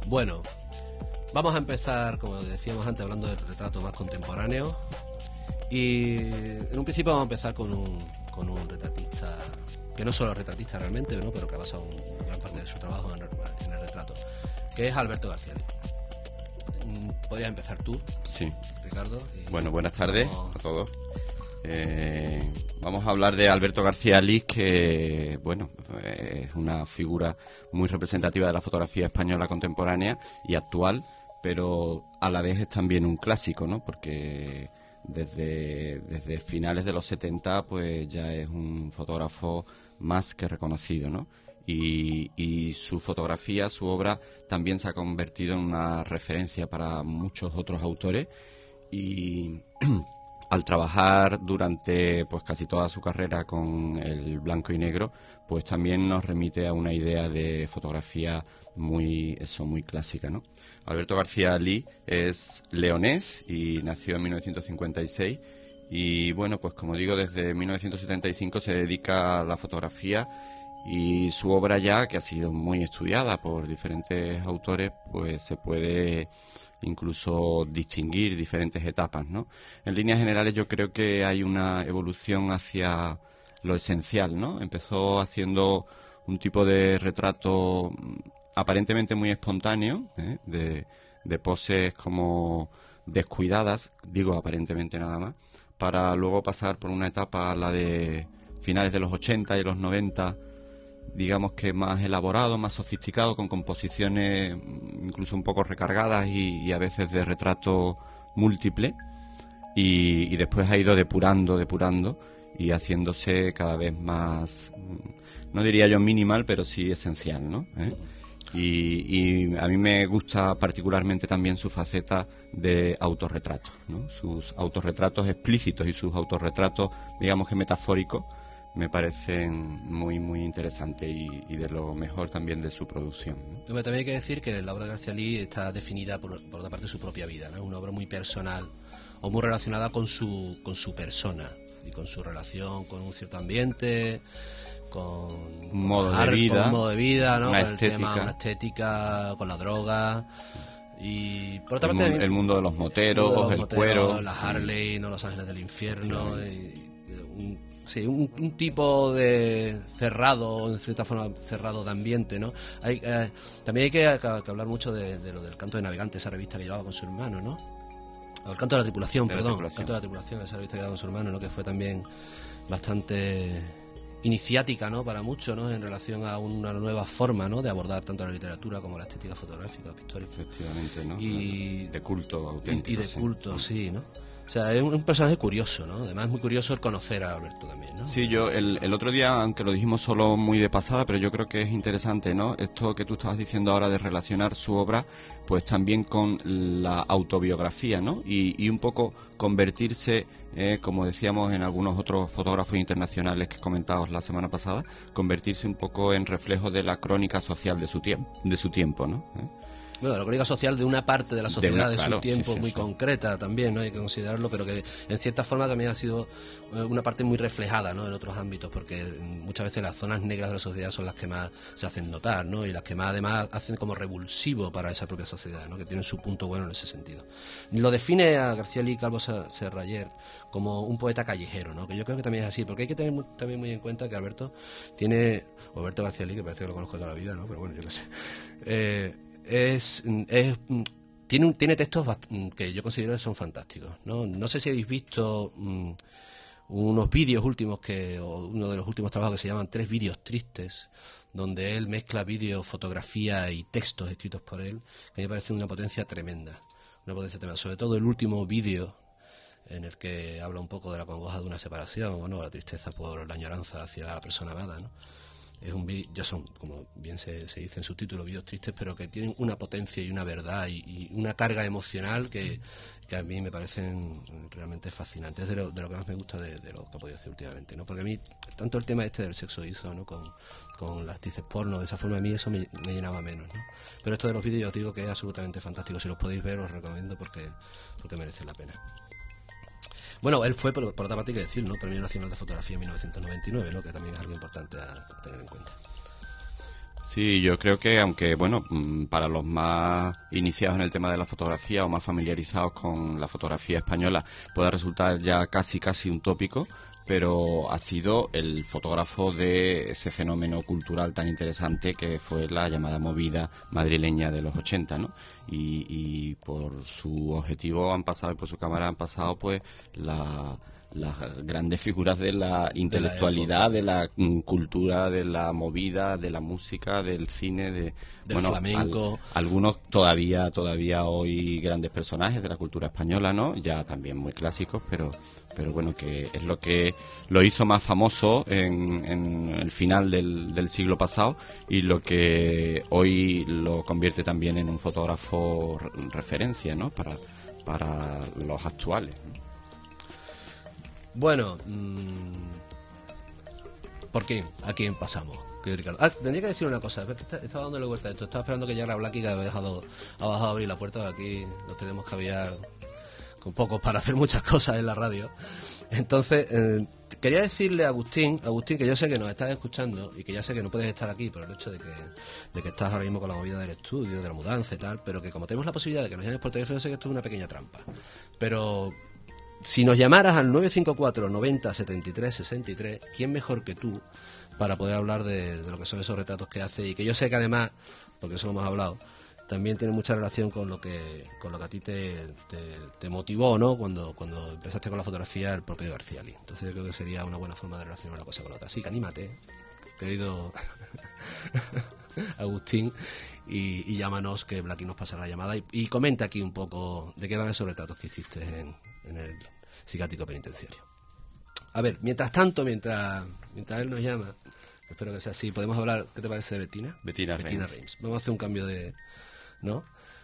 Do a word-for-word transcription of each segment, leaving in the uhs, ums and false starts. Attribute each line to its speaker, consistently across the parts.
Speaker 1: Bueno, vamos a empezar, como decíamos antes, hablando del retrato más contemporáneo. Y en un principio vamos a empezar con un, con un retratista, que no solo es retratista realmente, ¿no? Pero que ha basado un, gran parte de su trabajo en, en el retrato, que es Alberto García Lis. ¿Podrías empezar tú?
Speaker 2: Sí.
Speaker 1: Ricardo.
Speaker 2: Bueno, buenas tardes
Speaker 1: vamos...
Speaker 2: a todos. Eh, vamos a hablar de Alberto García Lis, que, bueno, es una figura muy representativa de la fotografía española contemporánea y actual, pero a la vez es también un clásico, ¿no? Porque desde, desde finales de los setenta, pues ya es un fotógrafo más que reconocido, ¿no? Y, y su fotografía, su obra, también se ha convertido en una referencia para muchos otros autores y al trabajar durante pues casi toda su carrera con el blanco y negro, pues también nos remite a una idea de fotografía muy, eso, muy clásica, ¿no? Alberto García Lis es leonés y nació en mil novecientos cincuenta y seis y, bueno, pues como digo, desde mil novecientos setenta y cinco se dedica a la fotografía y su obra, ya que ha sido muy estudiada por diferentes autores, pues se puede incluso distinguir diferentes etapas, ¿no? En líneas generales yo creo que hay una evolución hacia lo esencial, ¿no? Empezó haciendo un tipo de retrato aparentemente muy espontáneo, ¿eh? de, de poses como descuidadas, digo aparentemente nada más, para luego pasar por una etapa, la de finales de los ochenta y los noventa, digamos que más elaborado, más sofisticado, con composiciones incluso un poco recargadas y, y a veces de retrato múltiple, y, y después ha ido depurando, depurando y haciéndose cada vez más, no diría yo minimal, pero sí esencial, ¿no? ¿Eh? Y, y a mí me gusta particularmente también su faceta de autorretrato, ¿no? Sus autorretratos explícitos y sus autorretratos, digamos que metafóricos, me parecen muy muy interesantes y, y de lo mejor también de su producción, ¿no?
Speaker 1: También hay que decir que la obra de García Lis está definida por, por otra parte de su propia vida, ¿no? Es una obra muy personal o muy relacionada con su con su persona y con su relación con un cierto ambiente, con
Speaker 2: un modo
Speaker 1: con
Speaker 2: de vida,
Speaker 1: con un modo de vida, ¿no?
Speaker 2: Una
Speaker 1: con
Speaker 2: estética,
Speaker 1: el tema, una estética, con la droga. Y por otra
Speaker 2: el,
Speaker 1: parte
Speaker 2: mu el mundo de los moteros,
Speaker 1: el, mundo de los
Speaker 2: el
Speaker 1: moteros,
Speaker 2: cuero,
Speaker 1: la Harley, no, los Ángeles del Infierno, y, y un, sí, un, un tipo de cerrado, en cierta forma cerrado de ambiente, ¿no? Hay, eh, también hay que, que, que hablar mucho de, de lo del Canto de Navegante, esa revista que llevaba con su hermano, ¿no? O el Canto de la Tripulación,
Speaker 2: de la
Speaker 1: perdón,
Speaker 2: tripulación.
Speaker 1: Canto de la Tripulación, esa revista que llevaba con su hermano, ¿no? Que fue también bastante iniciática, ¿no? Para muchos, ¿no? En relación a una nueva forma, ¿no? De abordar tanto la literatura como la estética fotográfica o pictórica.
Speaker 2: Efectivamente, ¿no?
Speaker 1: Y
Speaker 2: de culto auténtico.
Speaker 1: Y, y de
Speaker 2: sí.
Speaker 1: culto, sí, ¿no? O sea, es un, un personaje curioso, ¿no? Además es muy curioso el conocer a Alberto también, ¿no?
Speaker 2: Sí, yo el, el otro día, aunque lo dijimos solo muy de pasada, pero yo creo que es interesante, ¿no? Esto que tú estabas diciendo ahora de relacionar su obra, pues también con la autobiografía, ¿no? Y, y un poco convertirse, eh, como decíamos en algunos otros fotógrafos internacionales que comentábamos la semana pasada, convertirse un poco en reflejo de la crónica social de su tiempo, de su tiempo, ¿no? ¿Eh?
Speaker 1: Bueno, la crónica social de una parte de la sociedad de, una, de su claro, tiempo, sí, sí, muy sí. concreta también, ¿no? Hay que considerarlo, pero que en cierta forma también ha sido una parte muy reflejada, ¿no? En otros ámbitos, porque muchas veces las zonas negras de la sociedad son las que más se hacen notar, ¿no? Y las que más además hacen como revulsivo para esa propia sociedad, ¿no? Que tienen su punto bueno en ese sentido. Lo define a García Lis Calvo Serrayer como un poeta callejero, ¿no? Que yo creo que también es así, porque hay que tener muy, también muy en cuenta que Alberto tiene, o Alberto García Lis, que parece que lo conozco toda la vida, ¿no? Pero bueno, yo qué sé. Eh, es, es tiene un, tiene textos que yo considero que son fantásticos, no no sé si habéis visto um, unos vídeos últimos que o uno de los últimos trabajos que se llaman Tres vídeos tristes, donde él mezcla vídeo, fotografía y textos escritos por él, que me parece una potencia tremenda, una potencia tremenda, sobre todo el último vídeo en el que habla un poco de la congoja de una separación, o no, la tristeza por la añoranza hacia la persona amada, ¿no? Es un vídeo, ya son, como bien se, se dice en su título, vídeos tristes, pero que tienen una potencia y una verdad y, y una carga emocional que, que a mí me parecen realmente fascinantes. Es de lo, de lo que más me gusta de, de lo que he podido hacer últimamente, ¿no? Porque a mí, tanto el tema este del sexo hizo, ¿no? Con, con las actrices porno, de esa forma a mí eso me, me llenaba menos, ¿no? Pero esto de los vídeos, yo os digo que es absolutamente fantástico. Si los podéis ver, os recomiendo porque, porque merece la pena. Bueno, él fue, por, por otra parte hay que decir, ¿no? Premio Nacional de Fotografía en mil novecientos noventa y nueve, ¿no? Que también es algo importante a tener en cuenta.
Speaker 2: Sí, yo creo que aunque, bueno, para los más iniciados en el tema de la fotografía o más familiarizados con la fotografía española pueda resultar ya casi casi un tópico, pero ha sido el fotógrafo de ese fenómeno cultural tan interesante que fue la llamada movida madrileña de los ochenta, ¿no? Y, y por su objetivo han pasado, y por su cámara han pasado, pues, la... las grandes figuras de la intelectualidad, de la, de la cultura, de la movida, de la música, del cine, de,
Speaker 1: del bueno, flamenco.
Speaker 2: Al, algunos todavía todavía hoy grandes personajes de la cultura española, ¿no? Ya también muy clásicos, pero pero bueno, que es lo que lo hizo más famoso en, en el final del, del siglo pasado y lo que hoy lo convierte también en un fotógrafo referencia, ¿no? Para, para los actuales, ¿no?
Speaker 1: Bueno, mmm, ¿por qué? ¿A quién pasamos? Ricardo. Ah, tendría que decir una cosa. Estaba dándole vuelta a esto. Estaba esperando que llegara Blacky, que había dejado, ha bajado a abrir la puerta. Aquí nos tenemos que aviar con pocos para hacer muchas cosas en la radio. Entonces, eh, quería decirle a Agustín, Agustín, que yo sé que nos estás escuchando y que ya sé que no puedes estar aquí por el hecho de que, de que estás ahora mismo con la movida del estudio, de la mudanza y tal, pero que como tenemos la posibilidad de que nos llames por teléfono, sé que esto es una pequeña trampa. Pero... si nos llamaras al nueve cinco cuatro noventa setenta y tres sesenta y tres, ¿quién mejor que tú para poder hablar de, de lo que son esos retratos que hace? Y que yo sé que además, porque eso lo hemos hablado, también tiene mucha relación con lo que con lo que a ti te, te, te motivó, ¿no? Cuando cuando empezaste con la fotografía, el propio García-Lee. Entonces yo creo que sería una buena forma de relacionar una cosa con la otra. Así que anímate, querido Agustín, y, y llámanos, que Blacky nos pasará la llamada y, y comenta aquí un poco de qué van esos retratos que hiciste en, en el psiquiátrico penitenciario. A ver, mientras tanto, mientras mientras él nos llama, espero que sea así, podemos hablar, ¿qué te parece de Bettina?
Speaker 2: Bettina,
Speaker 1: Bettina Reims. Vamos a hacer un cambio de... ¿no?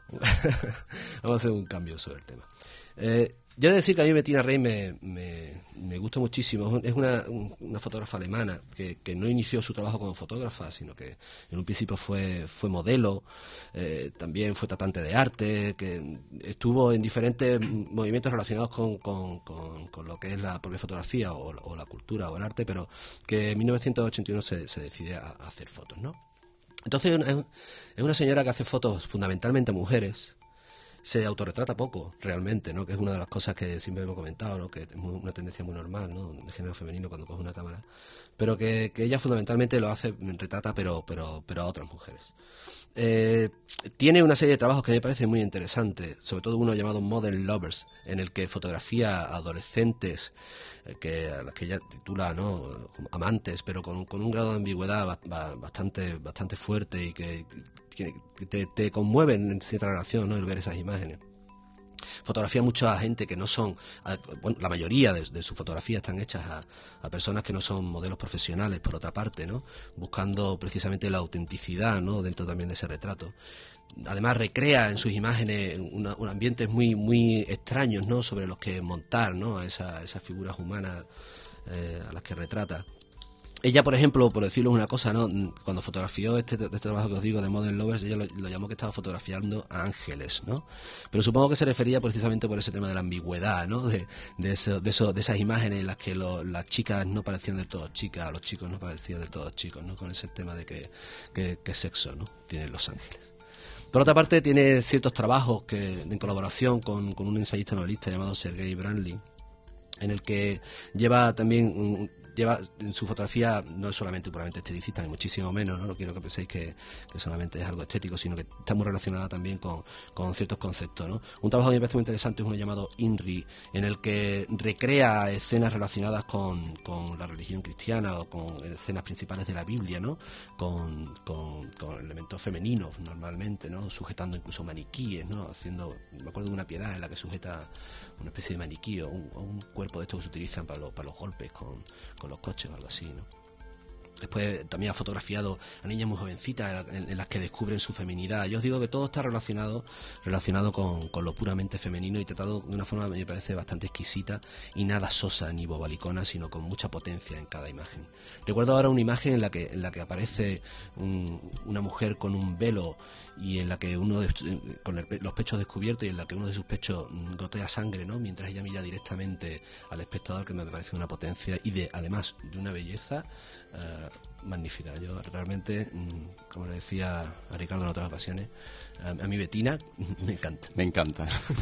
Speaker 1: Vamos a hacer un cambio sobre el tema. Eh, yo he de decir que a mí Bettina Reims me, me, me gusta muchísimo. Es una, una fotógrafa alemana que, que no inició su trabajo como fotógrafa, sino que en un principio fue, fue modelo, eh, también fue tratante de arte, que estuvo en diferentes movimientos relacionados con, con, con, con lo que es la propia fotografía o, o la cultura o el arte, pero que en mil novecientos ochenta y uno se, se decide a, a hacer fotos, ¿no? Entonces es una señora que hace fotos fundamentalmente a mujeres. Se autorretrata poco, realmente, ¿no? Que es una de las cosas que siempre hemos comentado, ¿no? Que es una tendencia muy normal, ¿no? De género femenino cuando coge una cámara. Pero que, que ella fundamentalmente lo hace, retrata, pero pero pero a otras mujeres. Eh, tiene una serie de trabajos que me parecen muy interesantes, sobre todo uno llamado Modern Lovers, en el que fotografía a adolescentes, eh, que a las que ella titula, ¿no? Amantes, pero con, con un grado de ambigüedad ba, ba, bastante bastante fuerte y que, que, que te, te conmueven en cierta relación, ¿no? El ver esas imágenes. Fotografía mucha gente que no son, bueno, la mayoría de, de sus fotografías están hechas a, a personas que no son modelos profesionales, por otra parte, ¿no? Buscando precisamente la autenticidad, ¿no? Dentro también de ese retrato. Además recrea en sus imágenes una, un ambientes muy muy extraños, ¿no? Sobre los que montar, ¿no? A esa, esas figuras humanas eh, a las que retrata. Ella, por ejemplo, por decirlo una cosa, ¿no? Cuando fotografió este, este trabajo que os digo de Modern Lovers, ella lo, lo llamó que estaba fotografiando a ángeles, ¿no? Pero supongo que se refería precisamente por ese tema de la ambigüedad, ¿no? De, de, eso, de, eso, de esas imágenes en las que lo, las chicas no parecían del todo chicas, los chicos no parecían del todo chicos, ¿no? Con ese tema de que, que, que sexo, ¿no? Tienen los ángeles. Por otra parte, tiene ciertos trabajos que en colaboración con, con un ensayista novelista llamado Sergei Branly, en el que lleva también un, lleva en su fotografía, no es solamente puramente esteticista, ni muchísimo menos, no, no quiero que penséis que, que solamente es algo estético, sino que está muy relacionada también con, con ciertos conceptos, ¿no? Un trabajo que me parece muy interesante es uno llamado INRI, en el que recrea escenas relacionadas con, con la religión cristiana o con escenas principales de la Biblia, ¿no? Con, con, con elementos femeninos normalmente, ¿no? Sujetando incluso maniquíes, ¿no? Haciendo, me acuerdo de una piedad en la que sujeta una especie de maniquí o un, o un cuerpo de estos que se utilizan para, lo, para los golpes con, con los coches o algo así, ¿no? Después también ha fotografiado a niñas muy jovencitas en, en las que descubren su feminidad. Yo os digo que todo está relacionado relacionado con, con lo puramente femenino y tratado de una forma que me parece bastante exquisita y nada sosa ni bobalicona, sino con mucha potencia en cada imagen. Recuerdo ahora una imagen en la que en la que aparece un, una mujer con un velo y en la que uno de, con el, los pechos descubiertos y en la que uno de sus pechos gotea sangre, ¿no? Mientras ella mira directamente al espectador, que me parece una potencia y de además de una belleza uh, magnífica. Yo realmente, como le decía a Ricardo en otras ocasiones, a, a mi Bettina me encanta.
Speaker 2: Me encanta.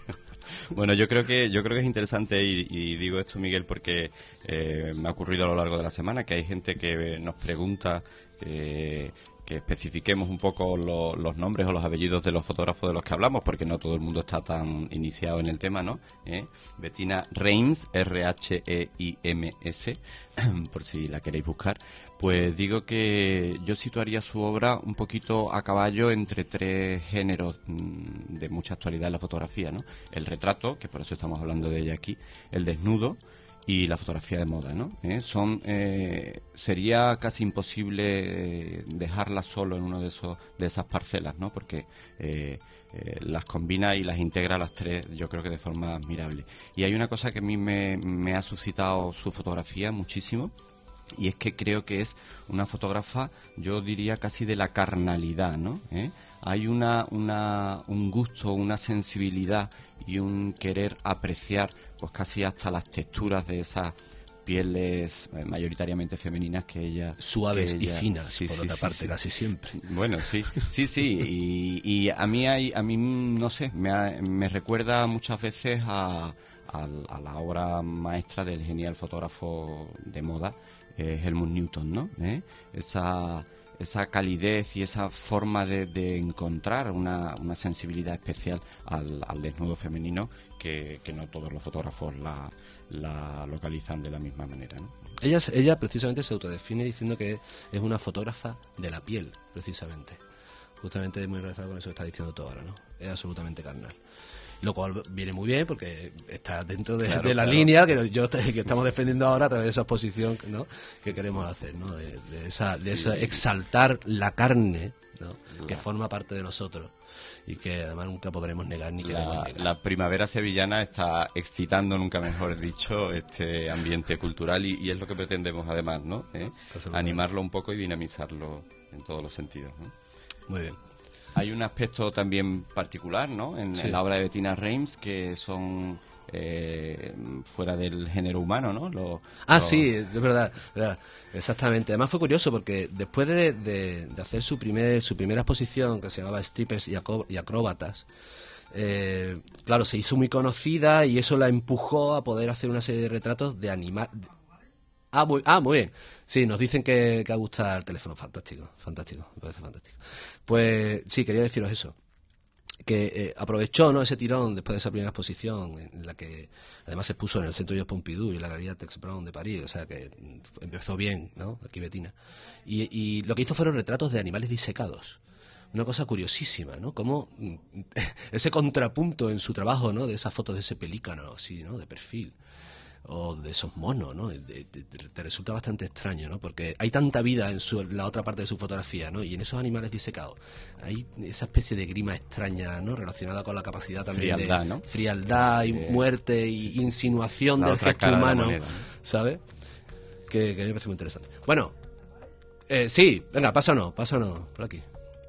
Speaker 2: Bueno, yo creo que yo creo que es interesante y, y digo esto, Miguel, porque eh, me ha ocurrido a lo largo de la semana que hay gente que nos pregunta que, que especifiquemos un poco lo, los nombres o los apellidos de los fotógrafos de los que hablamos, porque no todo el mundo está tan iniciado en el tema, ¿no? ¿Eh? Bettina Reims, R H E I M S, por si la queréis buscar. Pues digo que yo situaría su obra un poquito a caballo entre tres géneros mmm, de mucha actualidad en la fotografía, ¿no? El retrato, que por eso estamos hablando de ella aquí, el desnudo y la fotografía de moda, ¿no? ¿Eh? Son eh, sería casi imposible dejarlas solo en uno de esos de esas parcelas, ¿no? Porque eh, eh, las combina y las integra las tres, yo creo que de forma admirable. Y hay una cosa que a mí me, me ha suscitado su fotografía muchísimo. Y es que creo que es una fotógrafa, yo diría casi de la carnalidad, ¿no? ¿Eh? Hay una, una, un gusto, una sensibilidad y un querer apreciar, pues casi hasta las texturas de esas pieles eh, mayoritariamente femeninas que ella...
Speaker 1: Suaves
Speaker 2: que ella,
Speaker 1: y finas,
Speaker 2: sí,
Speaker 1: por
Speaker 2: sí,
Speaker 1: otra
Speaker 2: sí,
Speaker 1: parte,
Speaker 2: sí.
Speaker 1: casi siempre.
Speaker 2: Bueno, sí, sí, sí. Y, y a mí, hay, a mí no sé, me, ha, me recuerda muchas veces a, a, a la obra maestra del genial fotógrafo de moda, Eh, Helmut Newton, ¿no? ¿Eh? Esa, esa calidez y esa forma de, de encontrar una, una sensibilidad especial al, al desnudo femenino que, que no todos los fotógrafos la, la localizan de la misma manera, ¿no?
Speaker 1: Ella, ella precisamente se autodefine diciendo que es una fotógrafa de la piel, precisamente. Justamente muy relacionado con eso que está diciendo tú ahora, ¿no? Es absolutamente carnal. Lo cual viene muy bien porque está dentro de,
Speaker 2: claro,
Speaker 1: de la
Speaker 2: claro.
Speaker 1: línea que yo que estamos defendiendo ahora a través de esa exposición, ¿no? Que queremos hacer, ¿no? De, de esa de esa exaltar la carne, ¿no? Claro. Que forma parte de nosotros y que además nunca podremos negar ni queremos
Speaker 2: la,
Speaker 1: negar.
Speaker 2: La primavera sevillana está excitando, nunca mejor dicho, este ambiente cultural y, y es lo que pretendemos además, ¿no? ¿Eh? Animarlo un poco y dinamizarlo en todos los sentidos, ¿no?
Speaker 1: Muy bien.
Speaker 2: Hay un aspecto también particular, ¿no? En, sí. en la obra de Bettina Reims, que son eh, fuera del género humano, ¿no? Lo,
Speaker 1: ah,
Speaker 2: lo...
Speaker 1: sí, es verdad, verdad, exactamente. Además fue curioso porque después de, de, de hacer su primer su primera exposición, que se llamaba Strippers y, acro, y Acróbatas, eh, claro, se hizo muy conocida y eso la empujó a poder hacer una serie de retratos de animales. Ah muy, ah, muy bien. Sí, nos dicen que, que ha gustado el teléfono. Fantástico, fantástico, me parece fantástico. Pues sí, quería deciros eso. Que eh, aprovechó, ¿no?, ese tirón después de esa primera exposición, en la que además se puso en el Centro Joseph Pompidou y la Galería Tex Brown de París, o sea que empezó bien, ¿no?, aquí Bettina. Y, y lo que hizo fueron retratos de animales disecados. Una cosa curiosísima, ¿no? Como ese contrapunto en su trabajo, ¿no?, de esas fotos de ese pelícano, así, ¿no?, de perfil. O de esos monos, ¿no? De, de, de, te resulta bastante extraño, ¿no? Porque hay tanta vida en su, la otra parte de su fotografía, ¿no? Y en esos animales disecados hay esa especie de grima extraña, ¿no?, relacionada con la capacidad también frialdad, de ¿no? frialdad y eh, muerte y insinuación del gesto humano, moneda, ¿no? ¿Sabes? Que, que me parece muy interesante. Bueno, eh, sí, venga, pásanos, pásanos por aquí.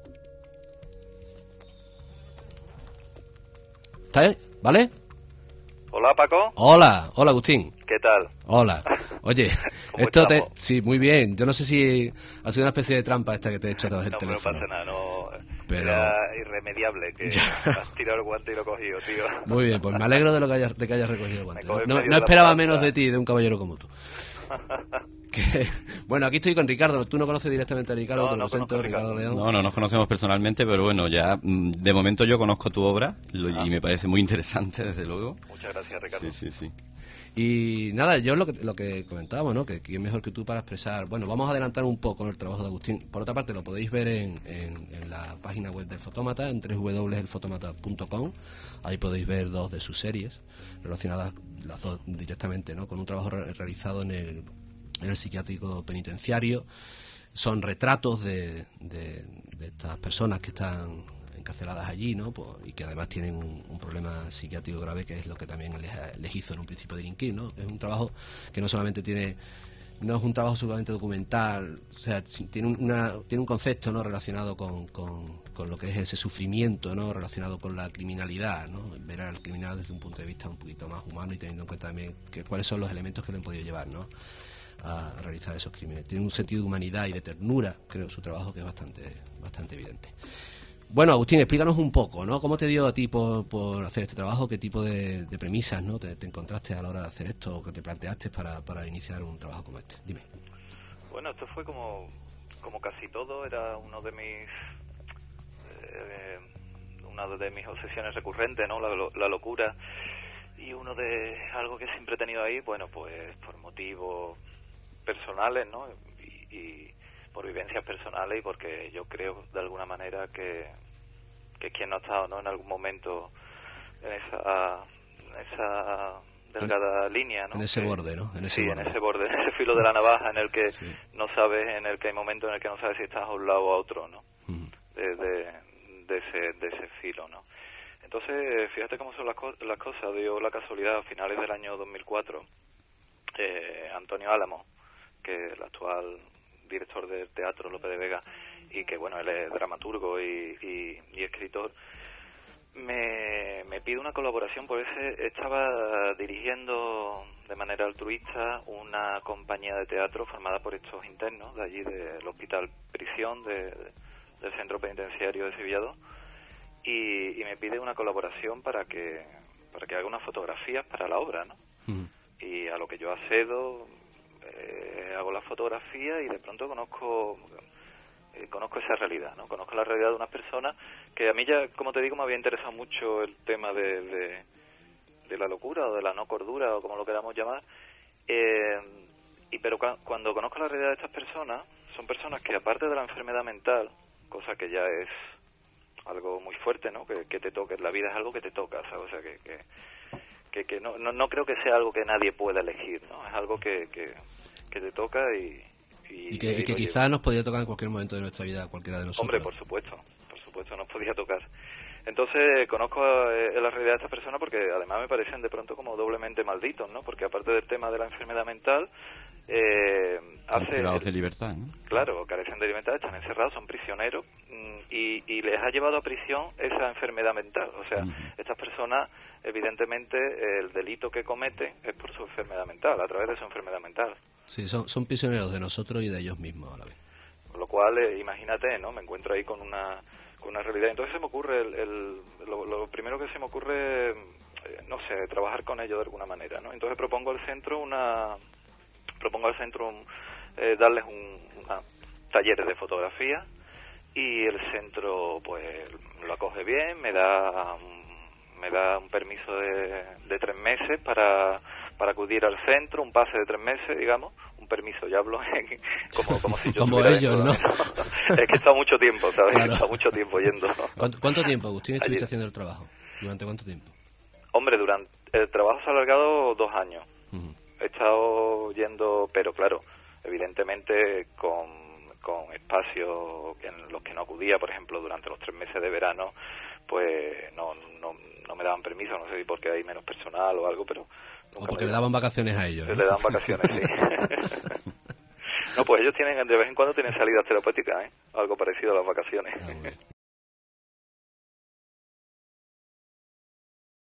Speaker 1: ¿Está ahí? ¿Vale?
Speaker 3: Hola, Paco.
Speaker 1: Hola, hola, Agustín.
Speaker 3: ¿Qué tal?
Speaker 1: Hola. Oye, esto te... Sí, muy bien. Yo no sé si ha sido una especie de trampa esta que te he hecho a través del
Speaker 3: no,
Speaker 1: teléfono.
Speaker 3: No pasa nada, no...
Speaker 1: Pero...
Speaker 3: Era irremediable que has tirado el guante y lo he cogido, tío.
Speaker 1: Muy bien, pues me alegro de, lo que hayas, de que hayas recogido el guante. No, no esperaba menos de ti, de un caballero como tú. Que, bueno, aquí estoy con Ricardo. Tú no conoces directamente a Ricardo,
Speaker 3: no,
Speaker 1: te lo
Speaker 3: no
Speaker 1: presento, Ricardo León.
Speaker 2: No, no nos conocemos personalmente, pero bueno, ya de momento yo conozco tu obra lo, ah. y me parece muy interesante, desde luego.
Speaker 3: Muchas gracias, Ricardo.
Speaker 2: Sí, sí, sí.
Speaker 1: Y nada, yo lo que, lo que comentábamos, ¿no?, que quién mejor que tú para expresar. Bueno, vamos a adelantar un poco el trabajo de Agustín. Por otra parte, lo podéis ver en, en, en la página web del Fotómata, en doble u doble u doble u punto el fotómata punto com. Ahí podéis ver dos de sus series, relacionadas las dos directamente, ¿no?, con un trabajo re- realizado en el, en el psiquiátrico penitenciario. Son retratos de, de, de estas personas que están encarceladas allí, ¿no?, pues, y que además tienen un, un problema psiquiátrico grave, que es lo que también les, les hizo en un principio delinquir, ¿no? Es un trabajo que no solamente tiene, no es un trabajo solamente documental, o sea, tiene una tiene un concepto, ¿no?, relacionado con, con, con lo que es ese sufrimiento, ¿no?, relacionado con la criminalidad, ¿no?, ver al criminal desde un punto de vista un poquito más humano y teniendo en cuenta también que, cuáles son los elementos que le han podido llevar, ¿no?, a realizar esos crímenes. Tiene un sentido de humanidad y de ternura, creo, su trabajo, que es bastante, bastante evidente. Bueno, Agustín, explícanos un poco, ¿no? ¿Cómo te dio a ti por, por hacer este trabajo? ¿Qué tipo de, de premisas, ¿no? te, te encontraste a la hora de hacer esto, o que te planteaste para, para iniciar un trabajo como este? Dime.
Speaker 3: Bueno, esto fue como, como casi todo, era uno de mis eh, una de mis obsesiones recurrentes, ¿no? La, la locura, y uno de algo que siempre he tenido ahí, bueno, pues por motivos personales, ¿no? Y, y por vivencias personales, y porque yo creo de alguna manera que, que quien no ha estado, ¿no?, en algún momento en esa, en esa delgada línea, ¿no?
Speaker 1: En ese borde, ¿no? En ese
Speaker 3: sí,
Speaker 1: borde.
Speaker 3: en ese borde, en ese filo de la navaja en el que
Speaker 1: sí.
Speaker 3: no sabes, en el que hay momentos en el que no sabes si estás a un lado o a otro, ¿no?
Speaker 1: Uh-huh.
Speaker 3: De, de, de ese de ese filo, ¿no? Entonces, fíjate cómo son las, co- las cosas. Dio la casualidad, a finales del año dos mil cuatro, eh, Antonio Álamo, que es el actual director del Teatro Lope de Vega, y que, bueno, él es dramaturgo y, y, y escritor, me, me pide una colaboración, porque ese estaba dirigiendo de manera altruista una compañía de teatro formada por estos internos de allí del Hospital Prisión de, de, del Centro Penitenciario de Sevilla dos, y, y me pide una colaboración para que para que haga unas fotografías para la obra, ¿no? Uh-huh. Y a lo que yo accedo, eh, hago la fotografía y de pronto conozco eh, conozco esa realidad, ¿no? Conozco la realidad de unas personas que a mí ya, como te digo, me había interesado mucho el tema de, de, de la locura o de la no cordura, o como lo queramos llamar, eh, y pero cu- cuando conozco la realidad de estas personas, son personas que, aparte de la enfermedad mental, cosa que ya es algo muy fuerte, ¿no? Que, que te toque, la vida es algo que te toca, ¿sabes? O sea, que, que, que, que no, no, no creo que sea algo que nadie pueda elegir, ¿no? Es algo que, que, que te toca y...
Speaker 1: Y, y que, y que quizás nos podría tocar en cualquier momento de nuestra vida, cualquiera de nosotros.
Speaker 3: Hombre, por supuesto, por supuesto nos podía tocar. Entonces conozco eh, la realidad de estas personas porque además me parecen de pronto como doblemente malditos, ¿no? Porque aparte del tema de la enfermedad mental, eh, hace...
Speaker 2: privados de libertad, ¿no?
Speaker 3: Claro, carecen de libertad, están encerrados, son prisioneros, y, y les ha llevado a prisión esa enfermedad mental. O sea, uh-huh. estas personas, evidentemente, el delito que cometen es por su enfermedad mental, a través de su enfermedad mental.
Speaker 1: Sí, son, son prisioneros de nosotros y de ellos mismos a la vez.
Speaker 3: Con lo cual, eh, imagínate, ¿no? Me encuentro ahí con una con una realidad. Entonces se me ocurre, el, el lo, lo primero que se me ocurre, eh, no sé, trabajar con ellos de alguna manera, ¿no? Entonces propongo al centro una... propongo al centro un, eh, darles un una, talleres de fotografía, y el centro pues lo acoge bien, me da um, me da un permiso de, de tres meses para para acudir al centro, un pase de tres meses, digamos, un permiso, ya hablo en, como, como si yo
Speaker 1: como ellos, ¿no?
Speaker 3: Es que he estado mucho tiempo, ¿sabes? Claro. He estado mucho tiempo yendo.
Speaker 1: ¿Cuánto, cuánto tiempo, Agustín, estuviste Allí. haciendo el trabajo? ¿Durante cuánto tiempo?
Speaker 3: Hombre, durante el trabajo se ha alargado dos años. Uh-huh. He estado yendo, pero claro, evidentemente con, con espacios en los que no acudía, por ejemplo, durante los tres meses de verano, pues no, no, no me daban permiso, no sé si porque hay menos personal o algo, pero...
Speaker 1: O porque le daban vacaciones a ellos.
Speaker 3: ¿eh? Le daban vacaciones, sí. No, pues ellos tienen, de vez en cuando tienen salidas terapéuticas, ¿eh? Algo parecido a las vacaciones.
Speaker 1: Ah, bueno,